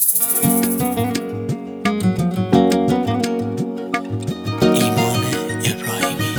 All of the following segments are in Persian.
ایمان ابراهیمی.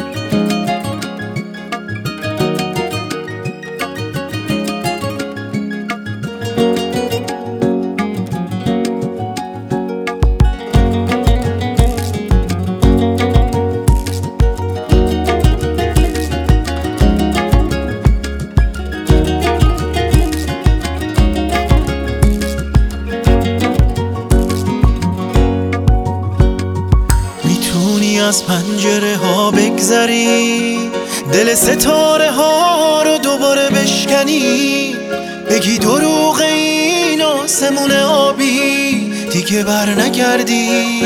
از پنجره ها بگذری، دل ستاره ها رو دوباره بشکنی، بگی دروغ این آسمون آبی دیگه بر نگردی.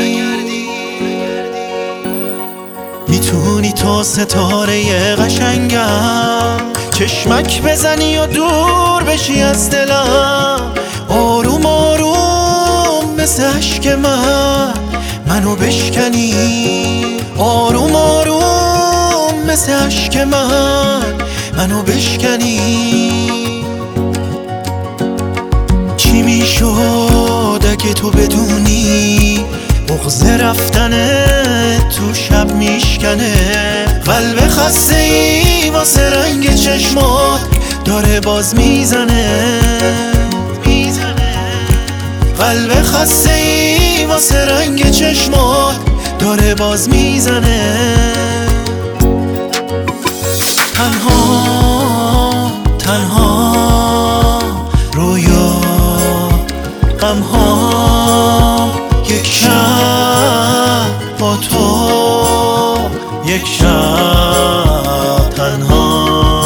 میتونی تا ستاره قشنگم چشمک بزنی و دور بشی از دلم، آروم آروم مثل عشق منو بشکنی، آروم آروم مثل عشق منو بشکنی. چی میشد اگه تو بدونی بغض رفتنت تو شب میشکنه، قلب خسته ای واسه رنگ چشمات داره باز میزنه، قلب خسته ای واسه رنگ چشمات داره باز میزنه. تنها تنها رویا غمها، یک شب با تو، یک شب تنها.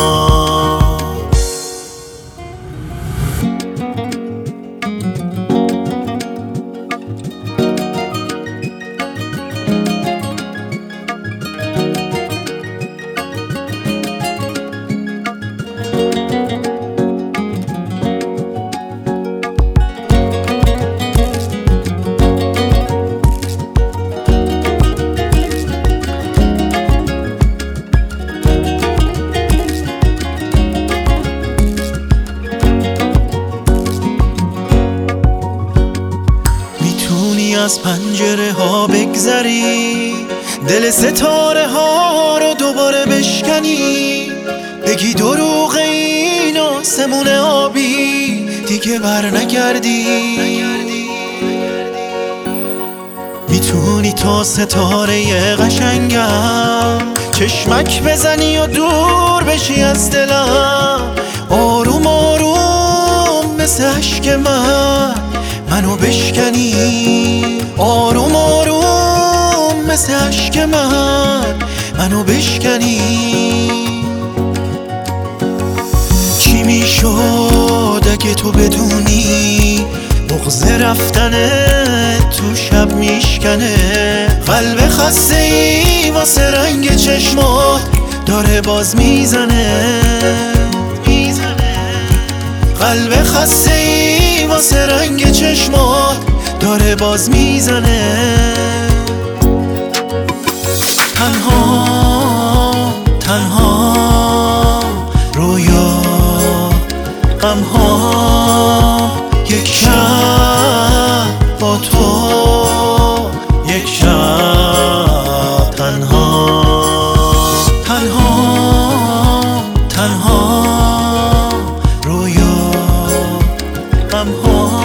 از پنجره ها بگذری، دل ستاره ها رو دوباره بشکنی، بگی دروغ این آسمون آبی دیگه بر نگردی. میتونی تا ستاره قشنگم چشمک بزنی و دور بشی از دلم، آروم آروم مثل عشق منو بشکنی، آروم آروم مثل عشق منو بشکنی. چی میشد اگه تو بدونی بغض رفتنت تو شب میشکنه، قلب خسته ای واسه رنگ چشمات داره باز میزنه، قلب خسته ای واسه رنگ چشمات داره باز میزنه. تنها تنها رویا غمها، یک شب با تو، یک شب تنها. تنها تنها رویا غمها.